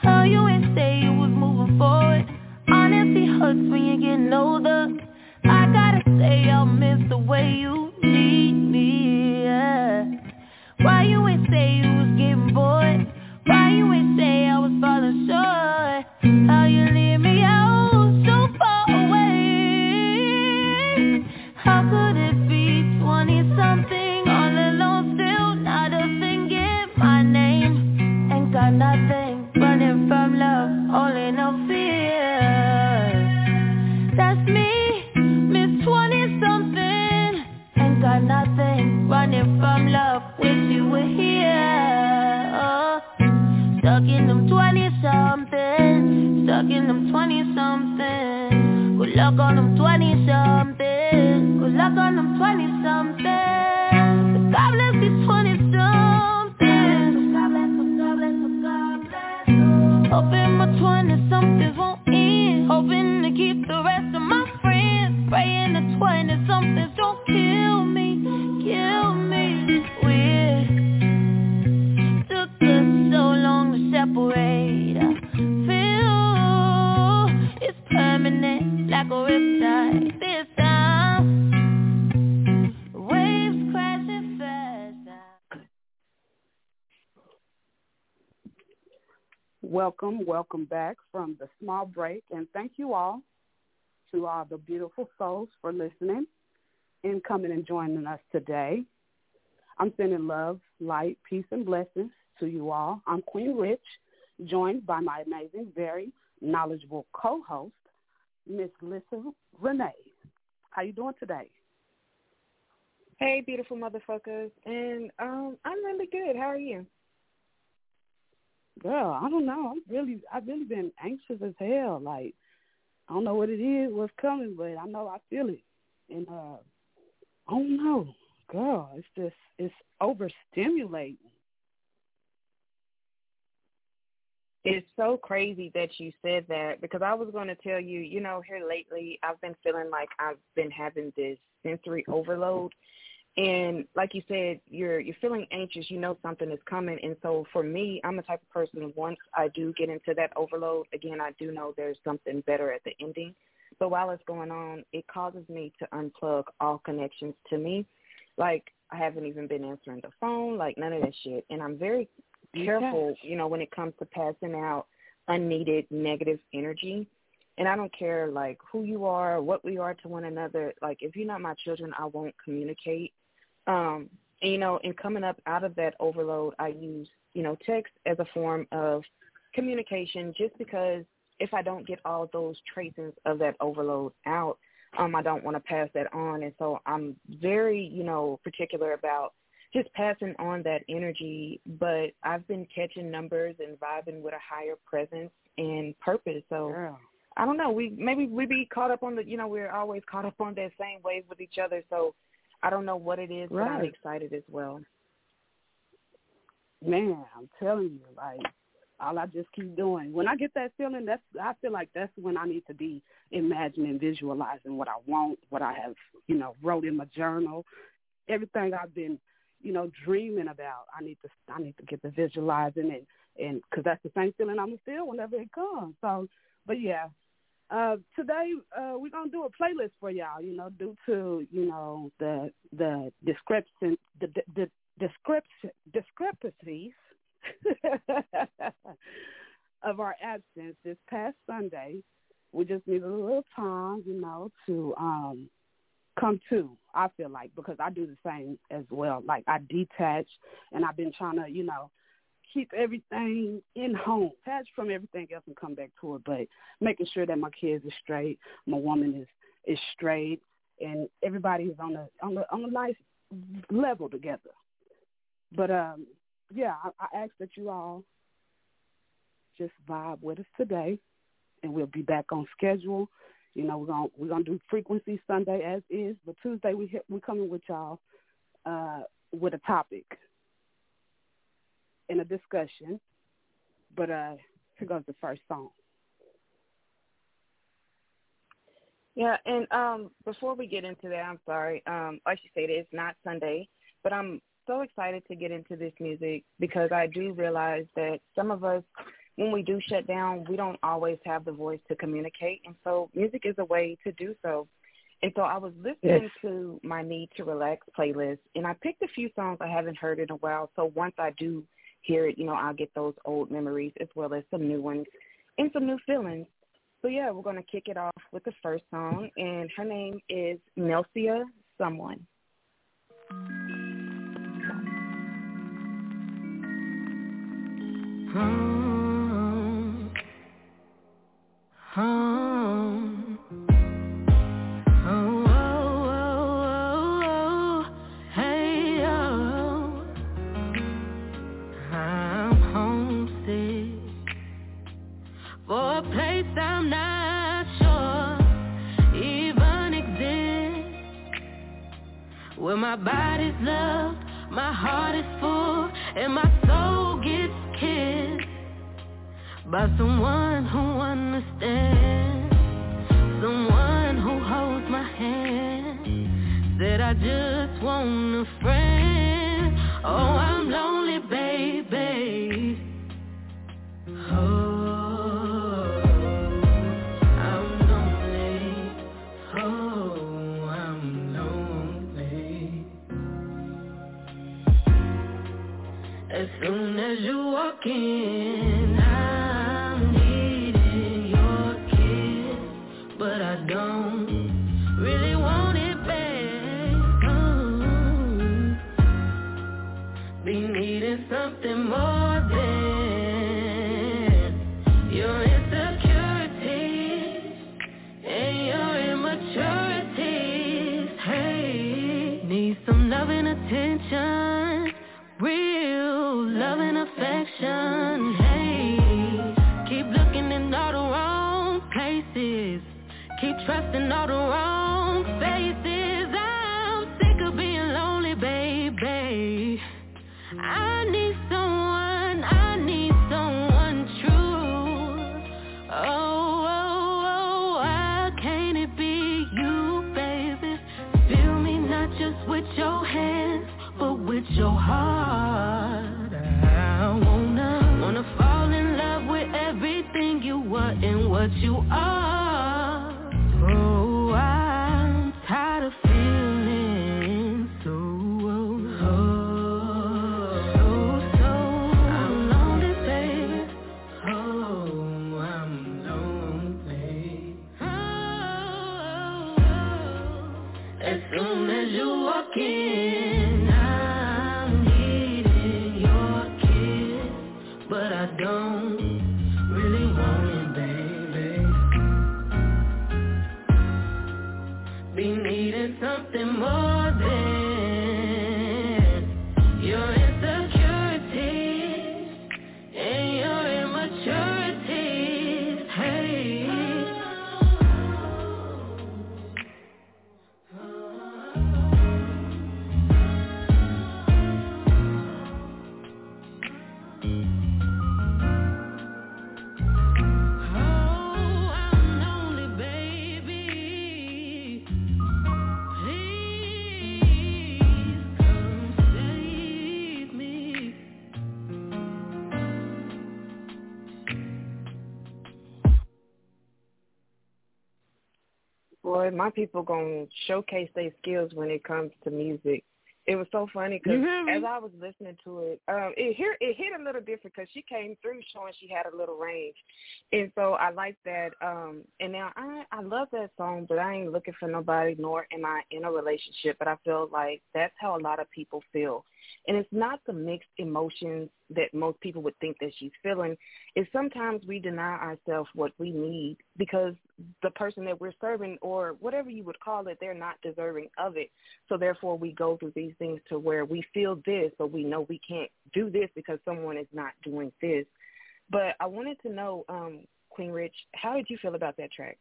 How you ain't say you was moving forward. Honesty hurts when you're getting older. I gotta say I'll miss the way you need me, yeah. Why you ain't say you was getting bored? Why you ain't say I was falling short? How you leave me out so far away? How could it be 20-something all alone still not a thing in my name? Ain't got nothing running from love, only no fear. That's me, Miss 20-something. Ain't got nothing running from love, wish you were here. Oh, stuck in them 20-something, stuck in them 20-something. Good luck on them 20-something, good luck on them 20-something. God bless these 20-something. Hoping my 20-somethings won't end. Hoping to keep the rest of my friends. Praying the 20-somethings don't kill me, kill me. We took us so long to separate. I feel it's permanent, like a riptide. This time, waves crashing fast. Welcome back from the small break, and thank you all to all the beautiful souls for listening and coming and joining us today. I'm sending love, light, peace, and blessings to you all. I'm Queen Rich, joined by my amazing, very knowledgeable co-host, Miss Lissa Renee. How you doing today? Hey, beautiful motherfuckers, and I'm really good. How are you? Girl, I don't know. I've really been anxious as hell. Like, I don't know what it is, what's coming, but I know I feel it. And I don't know, girl. It's overstimulating. It's so crazy that you said that, because I was going to tell you, here lately I've been feeling like I've been having this sensory overload. And like you said, you're feeling anxious, something is coming. And so for me, I'm the type of person, once I do get into that overload, again, I do know there's something better at the ending. But while it's going on, it causes me to unplug all connections to me. Like, I haven't even been answering the phone, like none of that shit. And I'm very careful, when it comes to passing out unneeded negative energy. And I don't care, like, who you are, what we are to one another. Like, if you're not my children, I won't communicate. And coming up out of that overload, I use, text as a form of communication, just because if I don't get all those traces of that overload out, I don't want to pass that on. And so I'm very, particular about just passing on that energy. But I've been catching numbers and vibing with a higher presence and purpose. So Girl. I don't know. We be caught up on we're always caught up on that same wave with each other. So I don't know what it is, Right. but I'm excited as well. Man, I'm telling you, like, all I just keep doing. When I get that feeling, I feel like that's when I need to be imagining, visualizing what I want, what I have, wrote in my journal, everything I've been, dreaming about. I need to get the visualizing and because that's the same feeling I'm gonna feel whenever it comes. So, but yeah. Today we're gonna do a playlist for y'all. Due to the discrepancies of our absence this past Sunday. We just need a little time, to come to. I feel like, because I do the same as well. Like, I detach, and I've been trying to, keep everything in home, detach from everything else and come back to it, but making sure that my kids are straight, my woman is straight, and everybody is on a nice level together. But yeah, I ask that you all just vibe with us today, and we'll be back on schedule. We're gonna do Frequency Sunday as is, but Tuesday we coming with y'all with a topic and a discussion. But here goes the first song. Yeah, and before we get into that, I'm sorry. Like you said, it's not Sunday, but I'm so excited to get into this music because I do realize that some of us, when we do shut down, we don't always have the voice to communicate. And so music is a way to do so. And so I was listening to my Need to Relax playlist, and I picked a few songs I haven't heard in a while. So once I do hear it, I'll get those old memories as well as some new ones and some new feelings. So, yeah, we're going to kick it off with the first song, and her name is Nelsia Someone. For a place I'm not sure even exists, where my body's loved, my heart is full, and my soul gets kissed by someone who understands, someone who holds my hand, said I just want a friend. Oh, I'm lonely, baby. Oh, as soon as you walk in, I'm needing your kiss, but I don't really want it babe. Be needing something more than your insecurities and your immaturities. Hey, need some love and attention, real love and affection. Hey, keep looking in all the wrong places, keep trusting all the wrong faces. I'm sick of being lonely, baby. I need someone true. Oh, why can't it be you, baby? Fill me not just with your hands, but with your heart. I wanna fall in love with everything you were and what you are. Oh, I'm tired of feeling so I'm lonely, baby. Oh, I'm lonely. Oh, as soon as you walk in, but I don't really want it, baby. Be needing something more than your insecurities and your immaturities. Hey. Boy, my people gonna showcase their skills when it comes to music. It was so funny because as I was listening to it, it hit a little different because she came through showing she had a little range, and so I like that. And now I love that song, but I ain't looking for nobody, nor am I in a relationship. But I feel like that's how a lot of people feel, and it's not the mixed emotions that most people would think that she's feeling. It's sometimes we deny ourselves what we need because the person that we're serving, or whatever you would call it, they're not deserving of it. So therefore we go through these things to where we feel this, but we know we can't do this because someone is not doing this. But I wanted to know, Queen Rich, how did you feel about that track?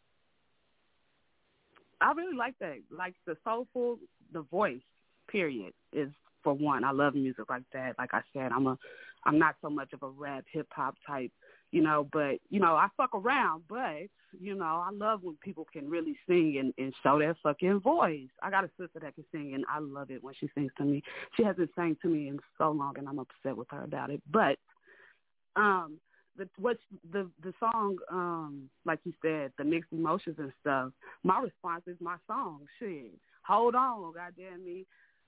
I really like that. Like the soulful, the voice, period, is for one. I love music like that. Like I said, I'm not so much of a rap, hip-hop type, but, I fuck around, but, I love when people can really sing and show their fucking voice. I got a sister that can sing, and I love it when she sings to me. She hasn't sang to me in so long, and I'm upset with her about it. But the song, like you said, the mixed emotions and stuff. My response is my song. Shit, hold on, goddamn me.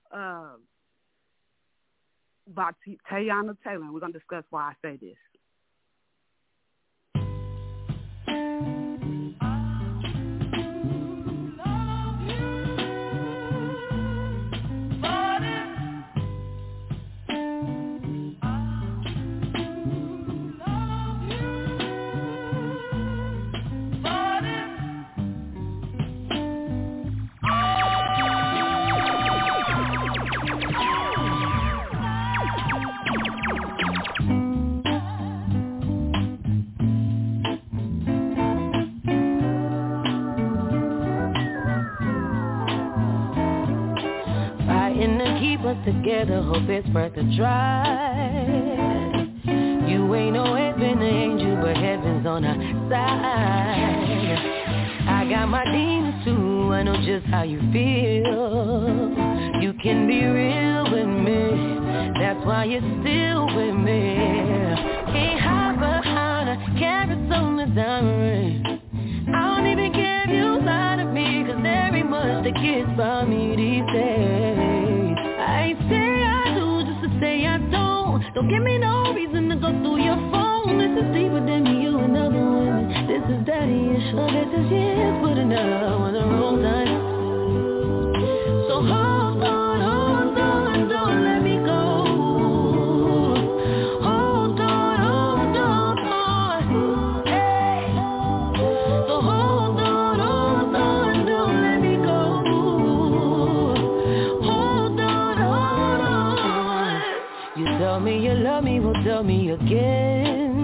By Teyana Taylor. We're gonna discuss why I say this. Together, hope it's worth a try. You ain't no heaven angel, but heaven's on our side. I got my demons too, I know just how you feel. You can be real with me, that's why you're still with me. Can't hide behind a carrot on the diamond. I don't even care if you lie to me, cause there ain't much that gets by me these days. I say I do just to say I don't. Don't give me no reason to go through your phone. This is deeper than me, you and other women. This is daddy-ish. I bet this year's put enough on the wrong time. So hold on, don't let me go. Hold on, hey. So hold on, don't let me go. Tell me you love me, well tell me again.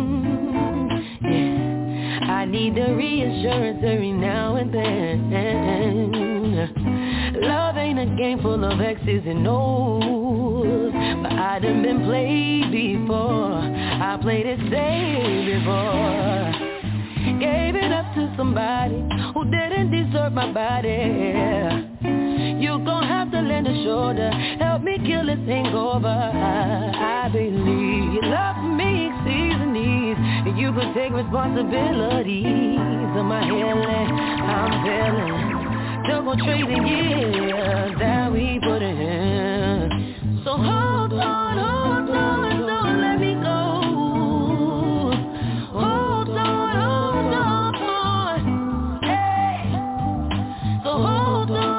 Yeah, I need the reassurance every now and then. Love ain't a game full of X's and O's, but I done been played before. I played it safe before. Gave it up to somebody who didn't deserve my body. You gon' have to lend a shoulder, help me kill this hangover. I believe your love for me exceeds the needs, and you could take responsibilities of my healing. I'm feeling, don't go trade the years that we put in. So hold on, don't let me go. Hold on, hey. So hold on.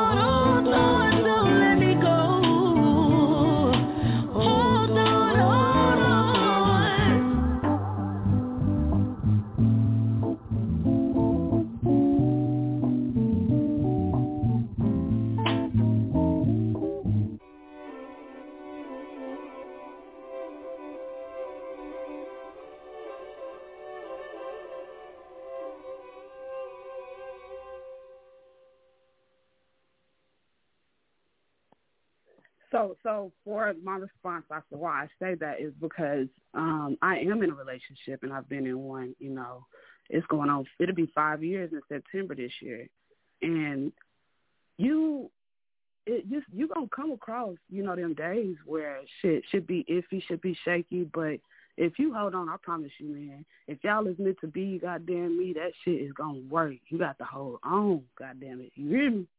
So for my response as to why I say that is because I am in a relationship and I've been in one, it's going on, it'll be 5 years in September this year. And you gonna come across, them days where shit should be iffy, should be shaky, but if you hold on, I promise you, man, if y'all is meant to be, goddamn me, that shit is gonna work. You got to hold on, goddamn it. You hear me?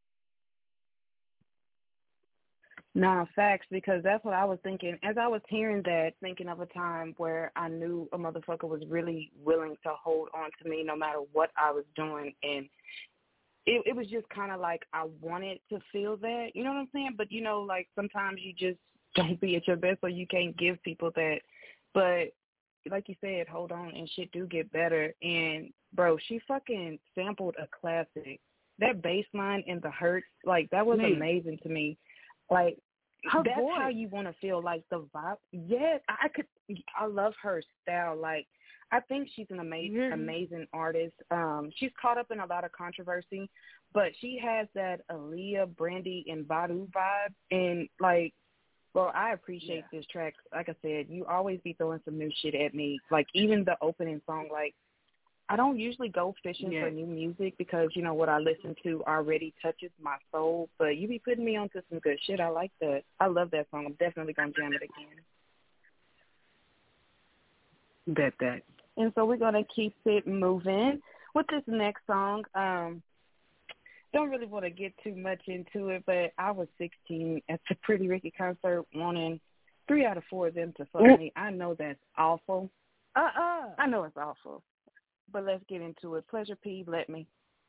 Nah, facts, because that's what I was thinking. As I was hearing that, thinking of a time where I knew a motherfucker was really willing to hold on to me no matter what I was doing. And it was just kind of like I wanted to feel that, you know what I'm saying? But, like sometimes you just don't be at your best, so you can't give people that. But like you said, hold on, and shit do get better. And, bro, she fucking sampled a classic. That bass line in The Hurt, like, that was amazing to me. Like, her that's voice. How you want to feel, like the vibe. Yes, I love her style. Like, I think she's an amazing artist. She's caught up in a lot of controversy, but she has that Aaliyah, Brandy, and Badu vibe. And, like, well, I appreciate this track. Like I said, you always be throwing some new shit at me. Like, even the opening song, like, I don't usually go fishing for new music because, what I listen to already touches my soul. But you be putting me onto some good shit. I like that. I love that song. I'm definitely going to jam it again. Bet that. And so we're going to keep it moving with this next song. Don't really want to get too much into it, but I was 16 at the Pretty Ricky concert wanting 3 out of 4 of them to fuck me. I know that's awful. I know it's awful. But let's get into it. Pleasure P, Let Me.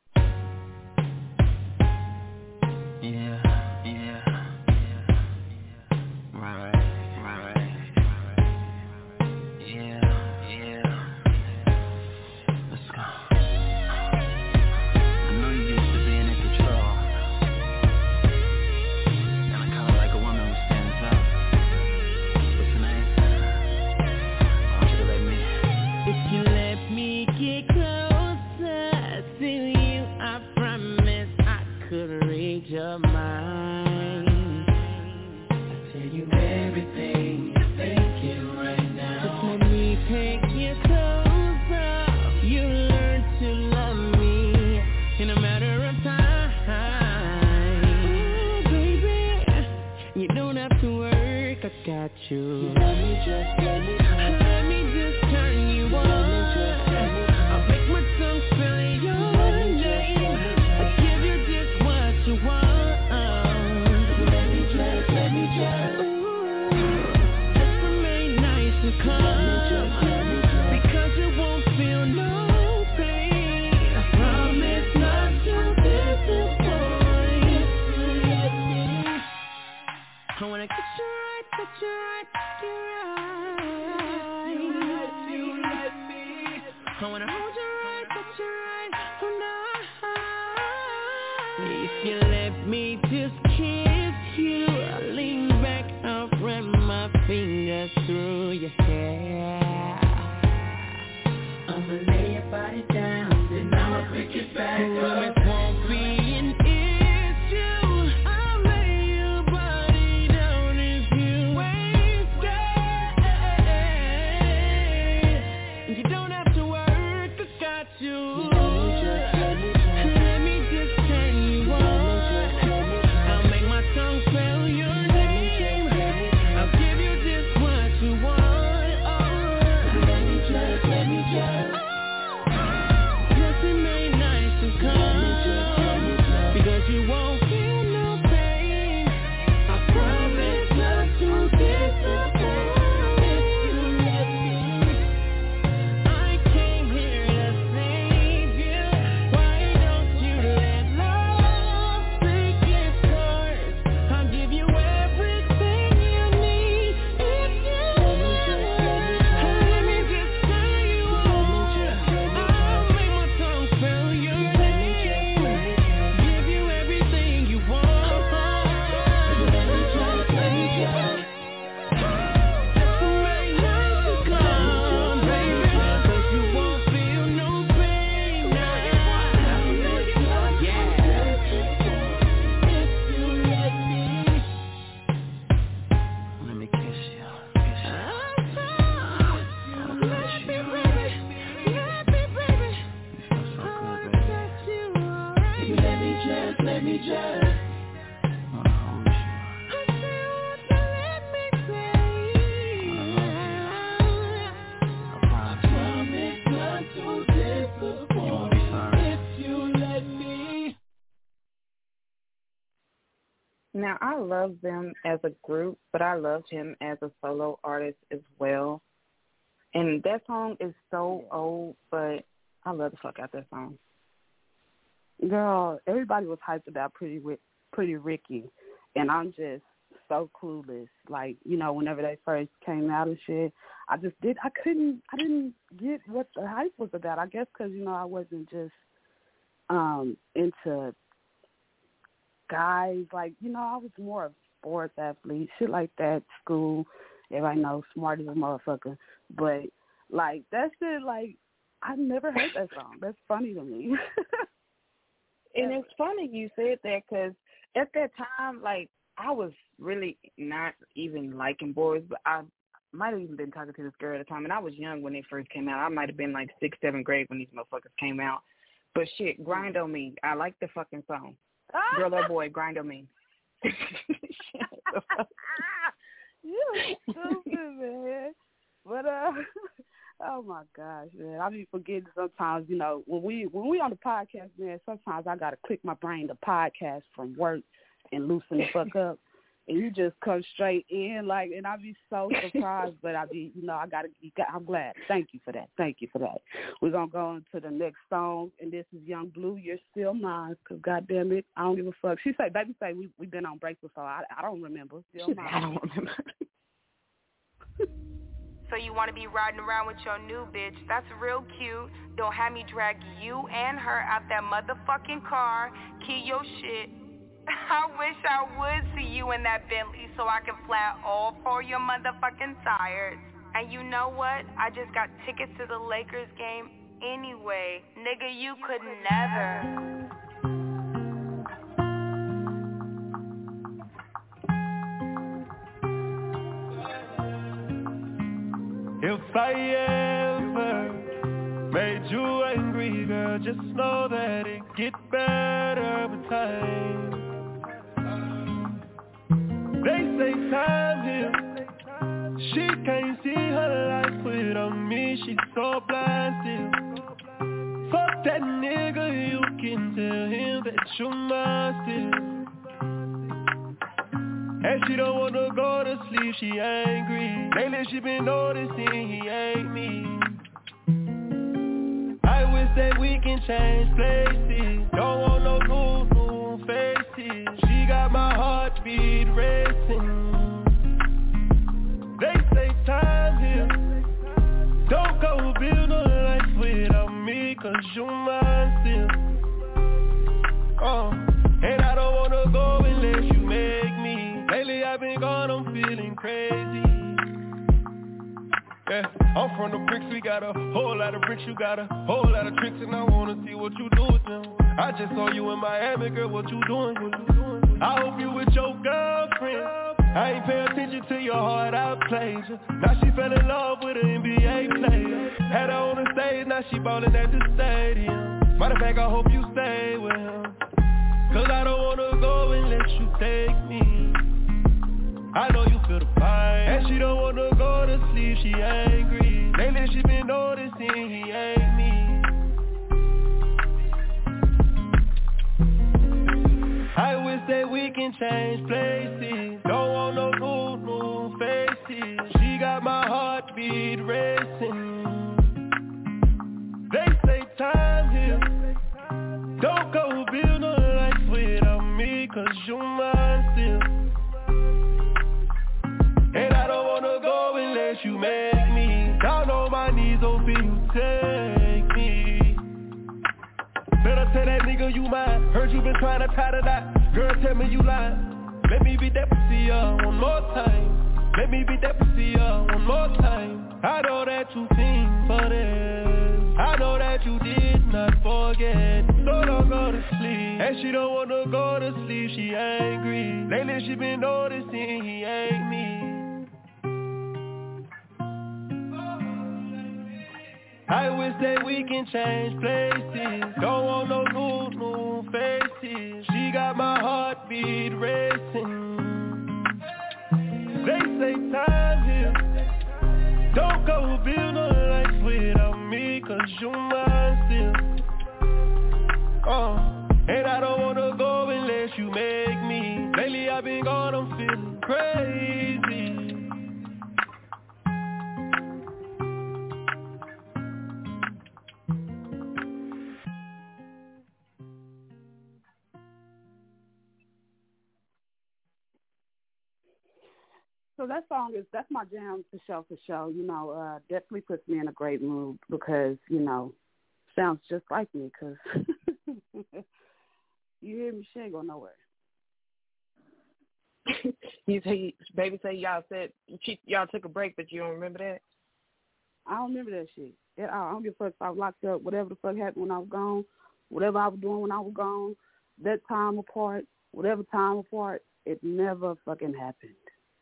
Yeah. Right. Yeah. Let's go. I know you used to being in control. Kinda like a woman who stands up. But tonight, I want you to let me. If you let me get closer to you, I promise I could read your mind. I tell you everything you're thinking right now. Just let me take you closer. You learn to love me in a matter of time. Ooh, baby, you don't have to work, I got you. Let me just turn you on. I'll make my tongue spell your name. I'll give you just what you want. Let me just remain nice and calm, because you won't feel no pain. I promise not to disappoint. I wanna get you right, get you right. I wanna hold you right, get you right, oh no. If you let me just kiss you, I'll lean back, I'll run my fingers through your hair. I'ma lay your body down, then I'ma pick it back up. Promise won't be an issue. I'll lay your body down if you ain't scared. You don't have to work, I got you. Let me just turn you on. I'll make my tongue spell your name. I'll give you just what you want. Let me just remain nice and calm, because you won't feel no pain. I promise not to disappoint. I came here to save you. Why don't you let love take its course? I'll give you everything you need if you let me just turn you on. I'll make my tongue spell your name. Give you everything you want. Let me just remain nice and calm, baby, 'cause you won't feel no pain now. Let me kiss you. Let me just Wanna hold you. I promise not to disappoint. you won't be sorry. If you let me. Now, I love them as a group, but I loved him as a solo artist as well. And that song is so old, but I love the fuck out that song. Girl, everybody was hyped about Pretty Ricky, and I'm just so clueless. Like, you know, whenever they first came out and shit, I didn't get what the hype was about. I guess because, you know, I wasn't just into guys. Like, you know, I was more of sports athlete, shit like that, school. Everybody knows smart as a motherfucker. But, like, that shit, like, I never heard that song. That's funny to me. And it's funny you said that, because at that time, like, I was really not even liking boys, but I might have even been talking to this girl at the time, and I was young when they first came out. I might have been like 6th, 7th grade when these motherfuckers came out. But shit, Grind on Me. I like the fucking song. Girl or boy, Grind on Me. You stupid, man. But oh my gosh, man, I be forgetting sometimes. You know, when we on the podcast, man, sometimes I gotta click my brain to podcast from work and loosen the fuck up. And you just come straight in, like, and I be so surprised, but I be, you know, I'm glad. Thank you for that. We're going to go on to the next song, and this is Young Blue, You're Still Mine, because goddamn it, I don't give a fuck. Baby say we've been on break before. I don't remember. Still mine. I don't remember. So you want to be riding around with your new bitch. That's real cute. Don't have me drag you and her out that motherfucking car. Key your shit. I wish I would see you in that Bentley so I can flat all 4 your motherfucking tires. And you know what? I just got tickets to the Lakers game anyway. Nigga, you could never. If I ever made you angry, girl, just know that it get better with time. They say time heals. She can't see her life without me. She's so blind still. Fuck that nigga, you can tell him that you're mine still. And she don't wanna go to sleep, she angry. Lately she been noticing he ain't me. I wish that we can change places. Don't want no new faces. She got my heartbeat racing. They say time here. Don't go build no life without me, cause you're mine still. And I don't wanna go unless you make me. Lately I've been gone, I'm feeling crazy. Yeah, I'm from the bricks, we got a whole lot of bricks, you got a whole lot of tricks, and I wanna see what you do with them. I just saw you in Miami, girl, what you doing? I hope you with your girlfriend. I ain't pay attention to your heart, I played you. Now she fell in love with an NBA player. Had her on the stage, now she ballin' at the stadium. Matter of fact, I hope you stay with him, cause I don't wanna go unless you take me. I know you feel the pain, and she don't wanna go to sleep, she angry. Lately she been noticing he ain't me. I wish that we can change places. Don't want no new faces. She got my heartbeat racing. They say time here. Don't go build no life without me, cause you're mine still. And I don't wanna go unless you make me. Down on my knees, hope you take me. Better tell that nigga you mine. Heard you been trying to tie the knot. Girl, tell me you lying. Let me be that pussy one more time. Let me be that pussy one more time. I know that you think for this. I know that you did not forget. So don't go to sleep. And she don't wanna go to sleep, she angry. Lately she been noticing he ain't me. I wish that we can change places. Don't want no new faces. She got my heartbeat racing. They say time here. Don't go build no life without me, cause you're mine still. And I don't wanna go unless you make me. Lately I've been gone, I'm feeling crazy. So that song that's my jam for sure. You know, definitely puts me in a great mood because, you know, sounds just like me because you hear me, she ain't going nowhere. Baby say y'all took a break, but you don't remember that? I don't remember that shit. I don't give a fuck if I was locked up, whatever the fuck happened when I was gone, whatever I was doing when I was gone, that time apart, whatever time apart, it never fucking happened.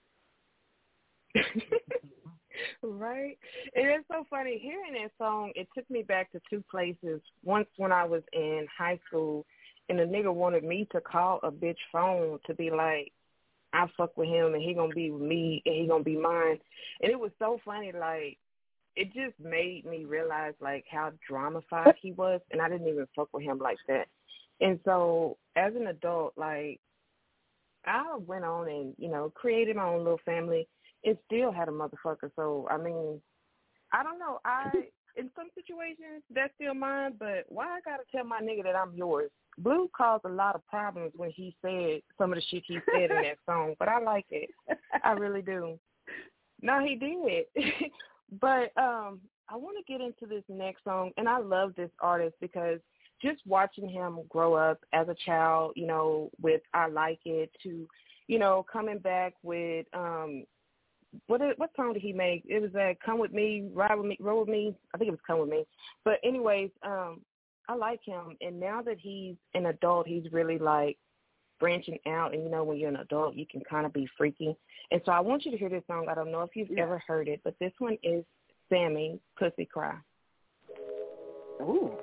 Right? And it's so funny hearing that song. It took me back to two places. Once when I was in high school and a nigga wanted me to call a bitch phone to be like, I fuck with him and he gonna be with me and he gonna be mine. And it was so funny, like, it just made me realize, like, how drama-fied he was, and I didn't even fuck with him like that. And so as an adult, like, I went on and, you know, created my own little family and still had a motherfucker. So, I mean, I don't know. In some situations, that's still mine, but why I got to tell my nigga that I'm yours? Blue caused a lot of problems when he said some of the shit he said in that song, but I like it. I really do. No, he did. But I want to get into this next song, and I love this artist because just watching him grow up as a child, you know, with I Like It to, you know, coming back with what song did he make? It was Come With Me, Ride With Me, Roll With Me. I think it was Come With Me. But anyways, I like him. And now that he's an adult, he's really like branching out. And, you know, when you're an adult, you can kind of be freaky. And so I want you to hear this song. I don't know if you've ever heard it, but this one is Sammy, Pussy Cry. Ooh.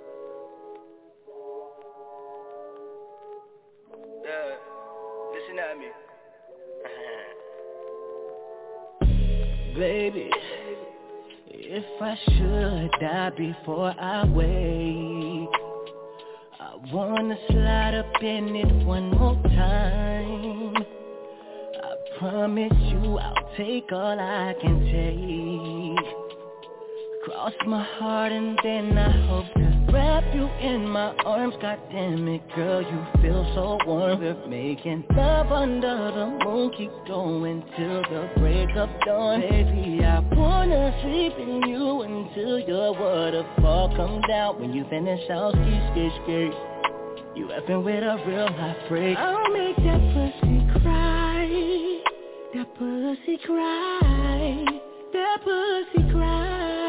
Listen at me. Baby, if I should die before I wake, I wanna slide up in it one more time. I promise you I'll take all I can take. Cross my heart and then I hope to wrap you in my arms. God damn it, girl, you feel so warm. We're making love under the moon. Keep going till the break of dawn. Baby, I wanna sleep in you until your waterfall come down. When you finish, I'll ski. You effing with a real hot freak. I'll make that pussy cry. That pussy cry. That pussy cry.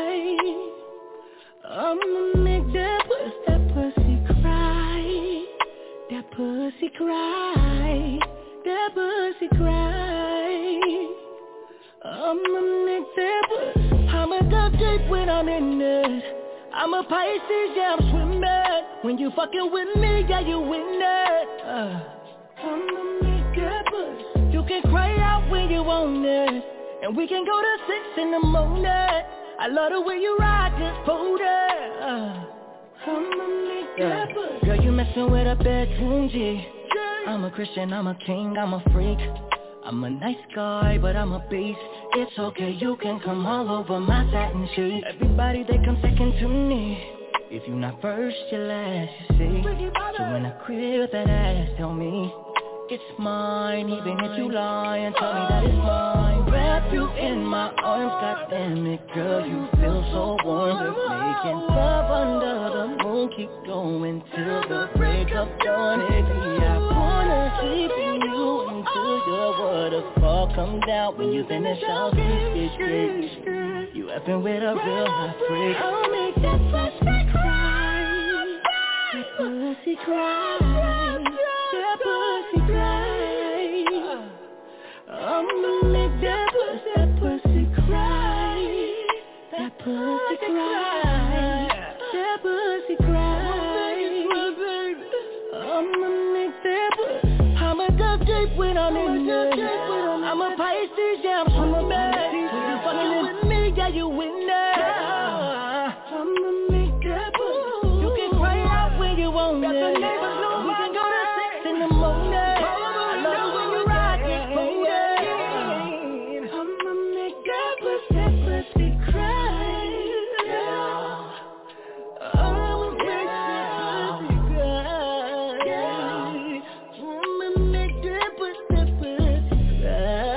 I'ma make that pussy cry. That pussy cry. That pussy cry. I'ma make that pussy. I'm a duck deep when I'm in it. I'm a Pisces, yeah, I'm swimming. When you fucking with me, yeah, you win it. I'ma make that pussy. You can cry out when you want it. And we can go to 6 in the morning. I love the way you ride this boat. I'ma make that pussy. Girl, you messing with a bedroom G. I'm a Christian, I'm a king, I'm a freak. I'm a nice guy, but I'm a beast. It's okay, you can come all over my satin sheet. Everybody, they come second to me. If you not first, you're last, you see. So when I crib that ass, tell me it's mine. Even if you lie and tell me that it's mine. Wrap you in my arms, God damn it, girl, you feel so warm. We're making love under the moon. Keep going till the break of dawn. Baby, I wanna sleep in you until your waterfall come down. When you finish, I'll ski. You effing with a real hot freak. I'll make that pussy cry. That pussy cry. That pussy cry. I'ma make that pussy cry. That pussy cry. That pussy cry. I'ma make that pussy. I'm a duck deep when I'm in it. I'm a Pisces, yeah, I'm swimming. When you fucking with me, yeah, you win it. I'ma make that pussy. You can cry out when you want it. We can go to 6 in the morning. I love when you ride this boat. I'ma make that pussy cry. I'ma make that pussy cry. I'ma make that pussy cry.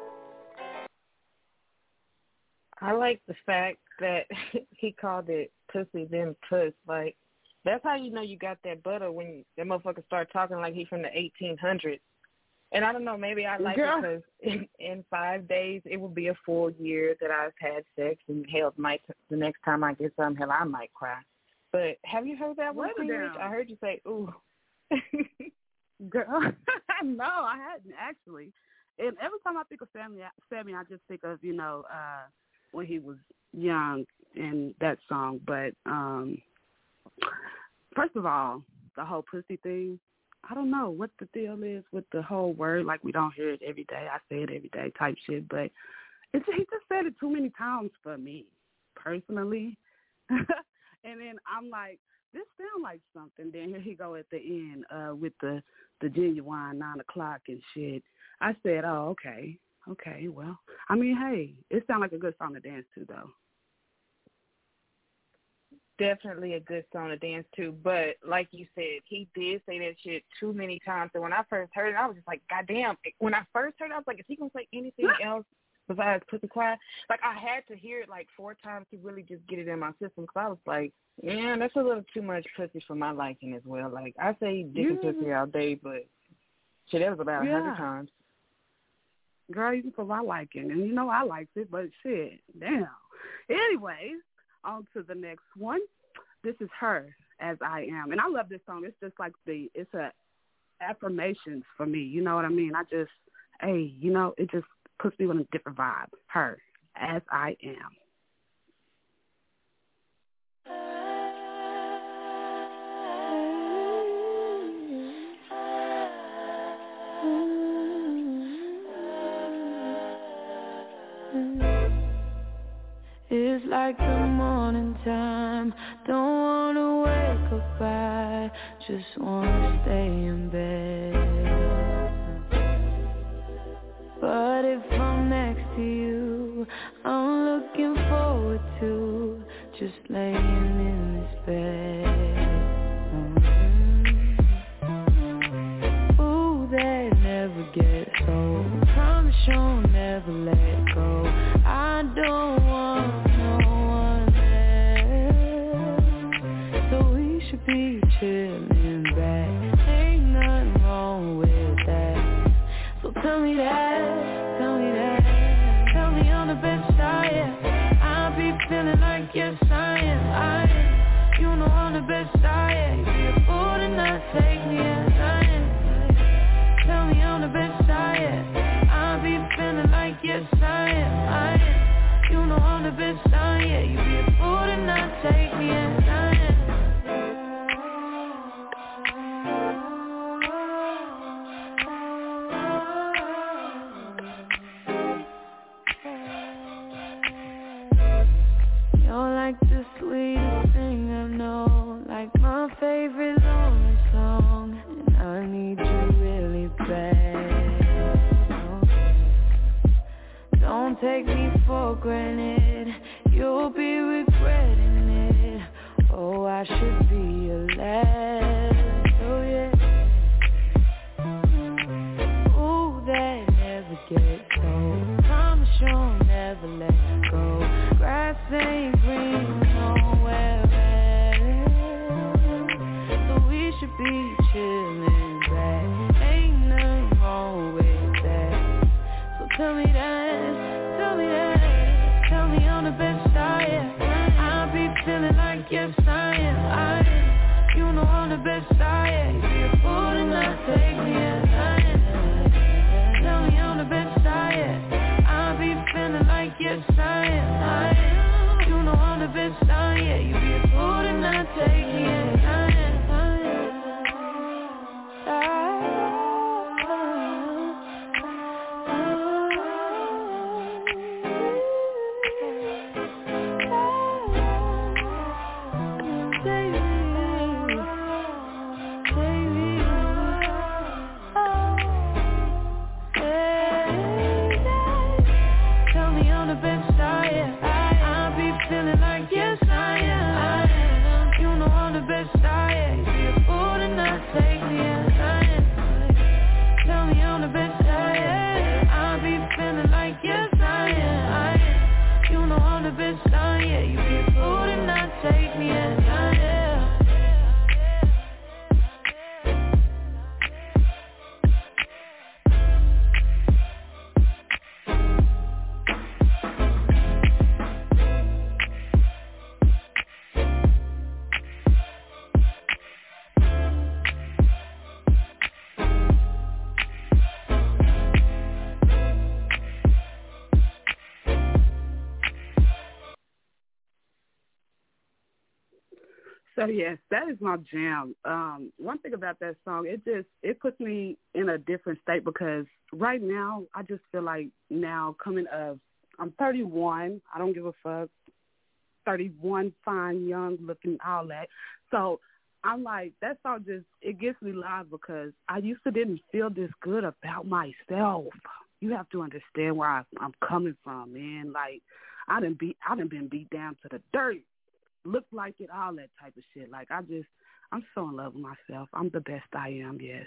I like the fact that he called it pussy than puss. Like, that's how you know you got that butter when that motherfucker start talking like he from the 1800s. And I don't know, maybe I like it because in 5 days it will be a full year that I've had sex, and hell, the next time I get some, hell, I might cry. But have you heard that one, Rich? I heard you say, ooh. Girl, no, I hadn't actually. And every time I think of Sammy, I just think of, you know, when he was young in that song. But first of all, the whole pussy thing, I don't know what the deal is with the whole word. Like, we don't hear it every day. I say it every day type shit. But he just said it too many times for me, personally. And then I'm like, this sound like something. Then here he go at the end with the Genuine 9 o'clock and shit. I said, oh, okay, well, I mean, hey, it sounds like a good song to dance to, though. Definitely a good song to dance to, but like you said, he did say that shit too many times. And when I first heard it, I was just like, goddamn. When I first heard it, I was like, is he going to say anything else besides pussy cry? Like, I had to hear it like 4 times to really just get it in my system, because I was like, yeah, that's a little too much pussy for my liking as well. Like, I say dick and pussy all day, but shit, that was about 100 times. Girl, even for my liking. And you know I liked it, but shit, damn. Anyways, on to the next one. This is Her, As I Am. And I love this song. It's just like it's a affirmations for me. You know what I mean? I just, hey, you know, it just puts me on a different vibe. Her, As I Am. It's like the morning time. Don't wanna wake up, I just wanna stay in bed. But if I'm next to you, I'm looking forward to just laying in this bed. Ooh, that never gets old. Promise you'll never let go. I don't want no one else, so we should be chilling back. Ain't nothing wrong with that. So tell me that, tell me that. Tell me on the best side, yeah. I be feeling like yes I am. You know I'm the best side, yeah. You be a fool to not take me as I am. Tell me on the best side, yeah. I be feeling like yes I am. You know I'm the best side, yeah. You be a fool to not take me as I am. You're like the sweetest thing I know, like my favorite lonely song, and I need you really bad. Don't take me for granted, you'll be regretting it. Oh, I should be your last, oh yeah. Ooh, that never gets old. Promise you'll never let go. Grass ain't green nowhere else, so we should be chilling back. Ain't nothing wrong with that. So tell me that, tell me that, tell me So yes, that is my jam. One thing about that song, it puts me in a different state because right now I just feel like now coming up, I'm 31. I don't give a fuck. 31, fine, young, looking, all that. So I'm like, that song it gets me live because I used to didn't feel this good about myself. You have to understand where I'm coming from, man. Like, I done been beat down to the dirt. Look like it, all that type of shit. Like, I'm so in love with myself. I'm the best I am, yes.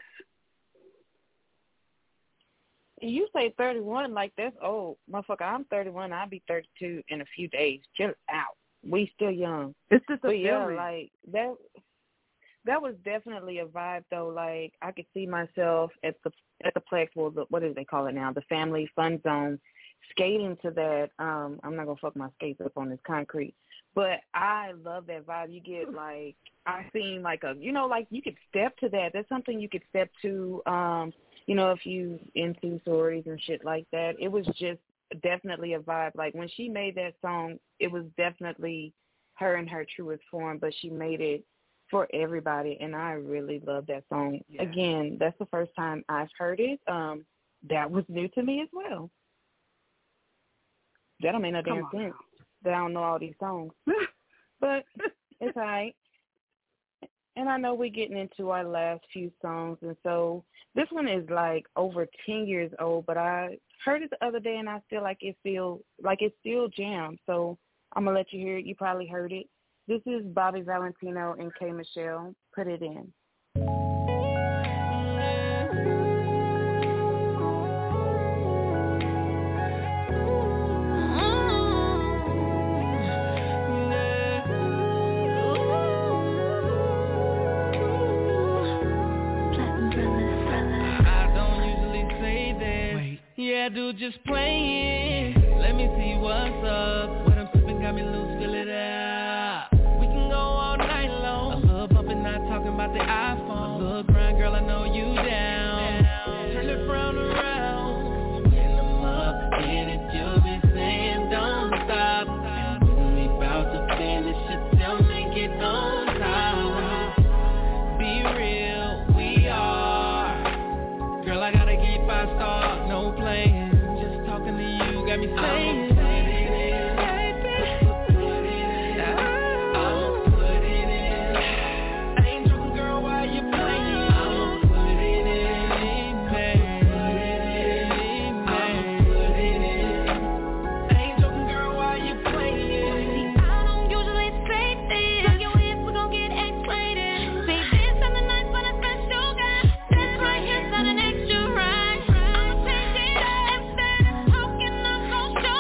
You say 31, like that's old. Motherfucker, I'm 31. I'll be 32 in a few days. Chill out. We still young. It's just a feeling. Yeah, like, that was definitely a vibe, though. Like, I could see myself at the Plex, well, what do they call it now? The Family Fun Zone, skating to that. I'm not going to fuck my skates up on this concrete. But I love that vibe. You get, like, I seen, like, like, you could step to that. That's something you could step to, if you into stories and shit like that. It was just definitely a vibe. Like, when she made that song, it was definitely her in her truest form, but she made it for everybody, and I really love that song. Yeah. Again, that's the first time I've heard it. That was new to me as well. That don't make no damn sense that I don't know all these songs. But it's all right. And I know we're getting into our last few songs, and so this one is like over 10 years old, but I heard it the other day, and I feel like it's still jammed. So I'm going to let you hear it. You probably heard it. This is Bobby Valentino and K. Michelle. Put it in. Yeah, dude, just play it. Let me see what's up. What I'm sipping got me loose, fill it out. We can go all night long. A little bumpin', not talking about the iPhone. A little grind, girl, I know you down. Turn the frown around. When I'm up in it, you'll be saying don't stop. And when we bout to finish it, tell me get on top. Be real, we are. Girl, I gotta keep our start, no playing. Just talking to you got me saying. Talking, I'm so sure.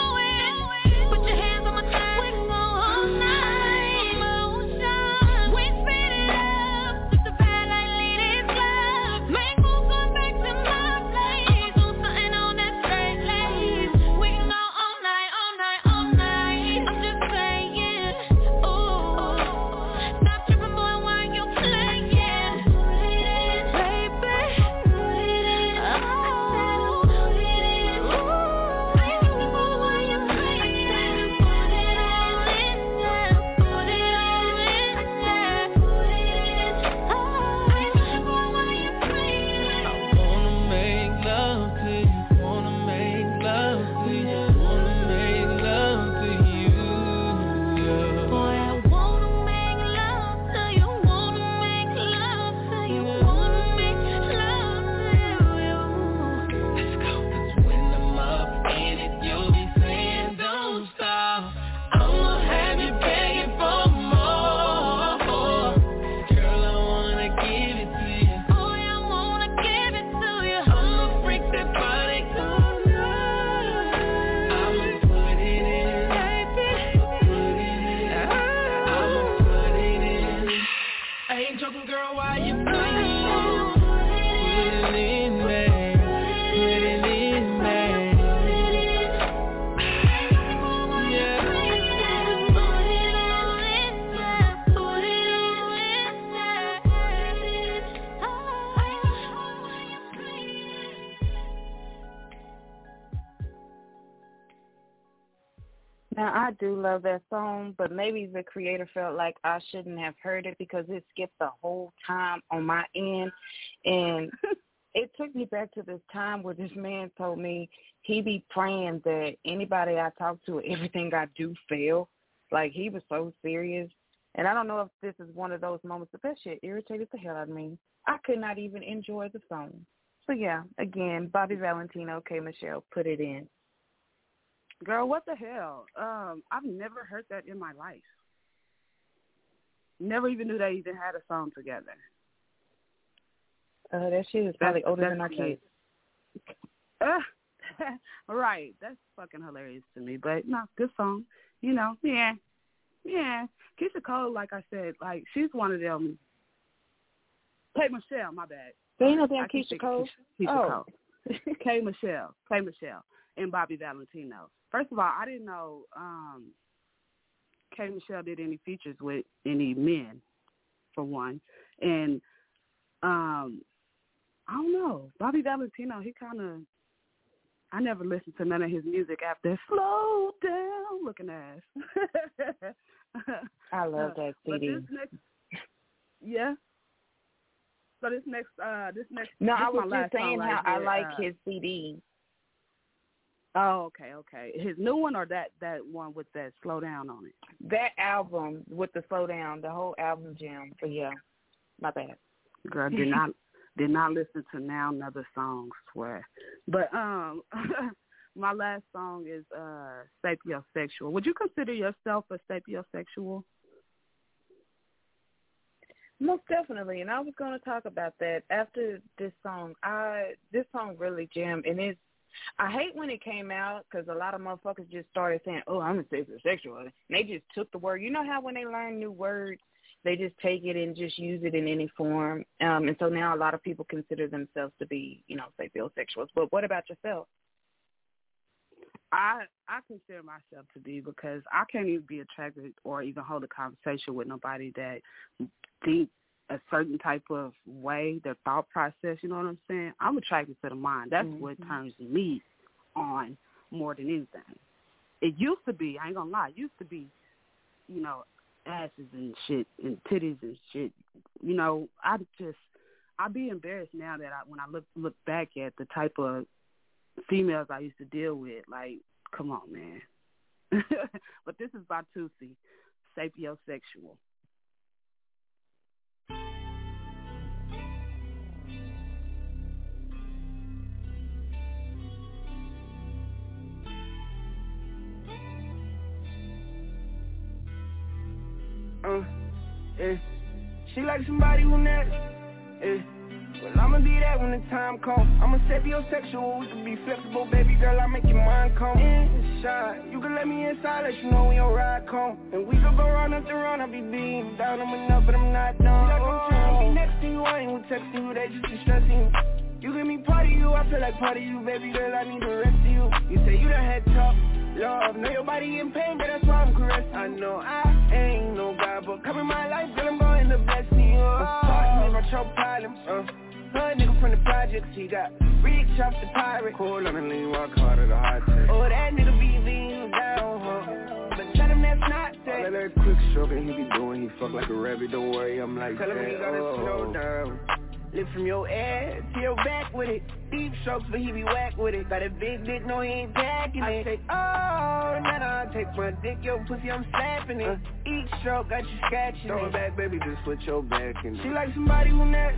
Now, I do love that song, but maybe the creator felt like I shouldn't have heard it because it skipped the whole time on my end. And it took me back to this time where this man told me he be praying that anybody I talk to, everything I do fail. Like, he was so serious. And I don't know if this is one of those moments, but that shit irritated the hell out of me. I could not even enjoy the song. So, yeah, again, Bobby Valentino, K. Michelle, put it in. Girl, what the hell? I've never heard that in my life. Never even knew they even had a song together. That shit is probably older than our kids. Right. That's fucking hilarious to me. But, no, good song. You know, yeah. Keisha Cole, like I said, like, she's one of them. K. Michelle, my bad. So you know damn Keisha Cole? Keisha Cole. K. Michelle, and Bobby Valentino. First of all, I didn't know K. Michelle did any features with any men, for one. And I don't know. Bobby Valentino, he kind of, I never listened to none of his music after Slow Down Looking Ass. I love that CD. So this next No, I was just saying how I like his CD. Oh, okay. His new one or that one with that Slow Down on it? That album with the Slow Down, the whole album jam. So yeah, my bad. Girl, did not listen to now another song, swear. But my last song is Sapiosexual. Would you consider yourself a sapiosexual? Most definitely, and I was going to talk about that after this song. This song really jammed, and I hate when it came out because a lot of motherfuckers just started saying, "Oh, I'm a sapiosexual," and they just took the word. You know how when they learn new words, they just take it and just use it in any form, and so now a lot of people consider themselves to be, sapiosexuals. But what about yourself? I consider myself to be, because I can't even be attracted or even hold a conversation with nobody that think a certain type of way, their thought process, you know what I'm saying? I'm attracted to the mind. That's what turns me on more than anything. It used to be, I ain't gonna lie, it used to be, asses and shit and titties and shit. I'd be embarrassed now that when I look back at the type of females I used to deal with. Like, come on, man. But this is Batusi, sapiosexual. She like somebody who next. Well, I'ma be that when the time comes. I'm a sapiosexual, we can be flexible, baby girl, I make your mind come inside. You can let me inside, let you know when your ride come. And we could go round after round, I'll be beating down, I'm enough, but I'm not done. She like I'm trying to be next to you, I ain't with texting you, they just be stressing you. You give me part of you, I feel like part of you, baby girl, I need the rest of you. You say you done had tough love, know your body in pain, but that's why I'm caressed. I know I ain't no God, but come in my life, girl, I'm going to bless you. Talk to me about your problems, Hood nigga from the projects, he got rich off the pirate. Cool on the lean, walk hard at the hot tech. Oh, that nigga be lean down, but tell him that's not that. All that quick stroking he be doing, he fuck like a rabbit, don't worry, I'm like tell that. Tell him he gotta slow down. Lift from your ass to your back with it. Deep strokes, but he be whack with it. Got a big dick, no he ain't packing it. I say, oh, nah, take my dick, your pussy, I'm slapping it. Each stroke got you scratching Throw it back, baby, just put your back in it. She like somebody who next.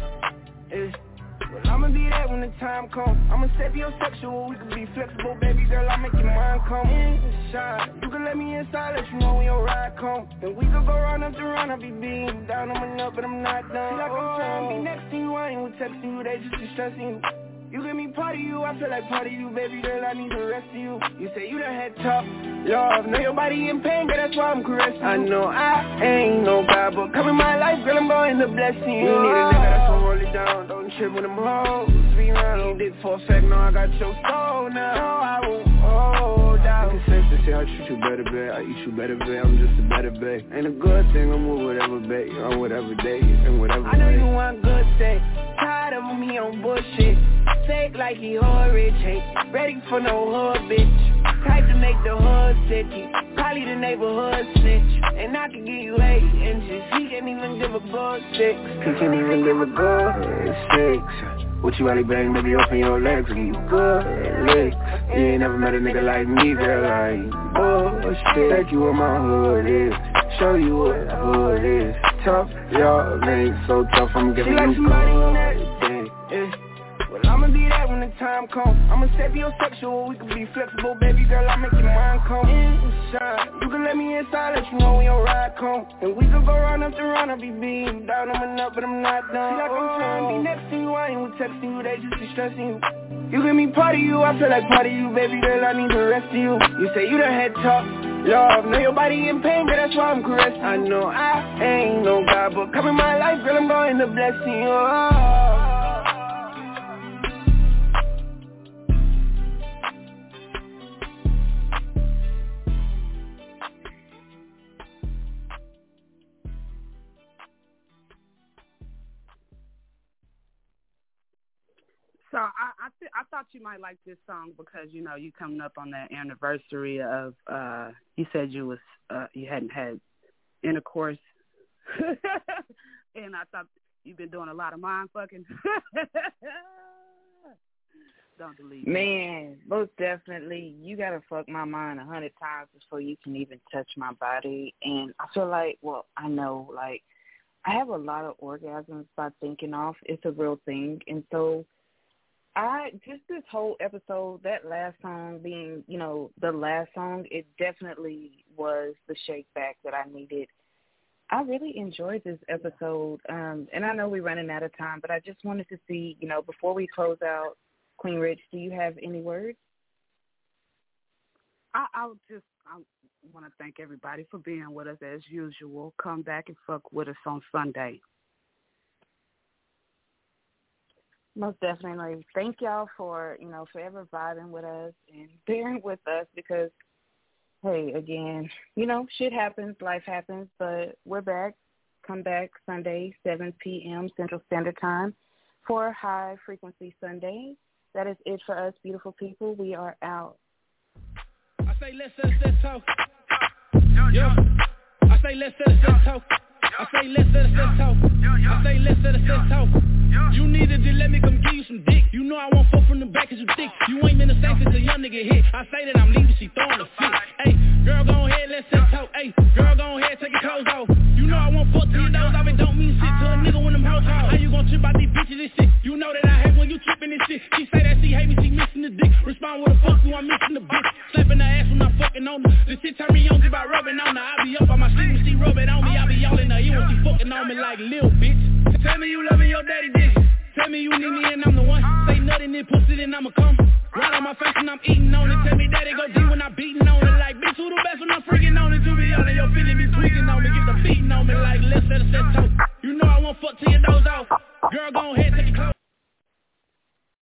Well, I'ma be that when the time comes. I'm a sapiosexual, we can be flexible, baby girl, I make your mind come inside. You can let me inside, let you know when your ride come. And we could go round after round, I'll be beating down, I'm enough, but I'm not done. She like I'm trying to be next to you, I ain't with texting you, they just be stressing you. You give me part of you, I feel like part of you, baby girl, I need the rest of you. You say you done had tough love, know your body in pain, girl, that's why I'm caressing you. I know I ain't no God, but come in my life, girl, I'm going to bless you. You need a nigga that's gonna roll it down, don't trip with them hoes. Be around, dick for a fact, no, I got your soul now. No, I won't hold out. I can sense to say I treat you better, babe, I eat you better, babe, I'm just a better babe. Ain't a good thing, I'm with whatever, babe, on whatever day, and whatever I know you want good sex, tired of me on bullshit. Fake like he hood rich, ain't ready for no hood bitch. Type to make the hood sicky. Probably the neighborhood snitch. And I can give you 8 inches. He can't even give a good 6. He can't even give a good 6. What you really bang, baby, open your legs and you good licks. You ain't never met a nigga like me, girl, like bullshit. Take you where my hood is. Show you what the hood is. Tough, y'all ain't so tough, I'm giving you somebody on everything, yeah. Well, I'ma be that when the time comes. I'ma sapiosexual, we can be flexible, baby girl, I'll make your mind come inside. You can let me inside, let you know when your ride come. And we can go round after round, I'll be beating down, I'm enough, but I'm not done. See, like I'm trying to be next to you, I ain't with texting you, they just be stressing you. You give me part of you, I feel like part of you, baby girl, I need the rest of you. You say you the head top, love, know your body in pain, but that's why I'm caressing. I know I ain't no God, but come in my life, girl, I'm going to bless you. So I thought you might like this song because you know you coming up on that anniversary of you said you was you hadn't had intercourse, and I thought you've been doing a lot of mind fucking. Don't delete. Man, most definitely, you gotta fuck my mind 100 times before you can even touch my body, and I feel like, well, I know, like, I have a lot of orgasms by thinking off. It's a real thing, and so. This whole episode, that last song being, you know, the last song, it definitely was the shake back that I needed. I really enjoyed this episode, and I know we're running out of time, but I just wanted to see, you know, before we close out, Queen Rich, do you have any words? I want to thank everybody for being with us as usual. Come back and fuck with us on Sunday. Most definitely. Thank y'all for, you know, forever vibing with us and bearing with us because, hey, again, you know, shit happens, life happens, but we're back. Come back Sunday, 7 p.m. Central Standard Time for High Frequency Sunday. That is it for us, beautiful people. We are out. I say let's talk. Yo. I say let's talk. I say let's talk. I say let's talk. You needed to let me come give you some dick. You know I won't fuck from the back cause you thick. You ain't been the same since a young nigga hit. I say that I'm leaving, she throwing a fit. Hey, girl go ahead, let's talk. Hey, girl go ahead, take your clothes off. You know I won't fuck till your nose off. It don't mean shit to a nigga when them hoes talk. How you gon' trip out these bitches and shit? You know that I hate when you tripping and shit. She say that she hate me, she missing the dick. Respond with a fuck you, I'm missing the bitch. Slapping her ass when I'm fucking on her. The shit turn me on just by rubbing on her. I be up on my sleep when she rub it on me. I be all in her ear when she fucking on me like lil bitch. Tell me you loving your daddy dick. Tell me you need me and I'm the one. Say nothing in pussy then I'ma come. Right on my face when I'm eating on it. Tell me that it go deep when I'm beating on it. Like bitch who the best when I'm freaking on it. To be honest, your feeling be tweaking on me. Get the beating on me like let's set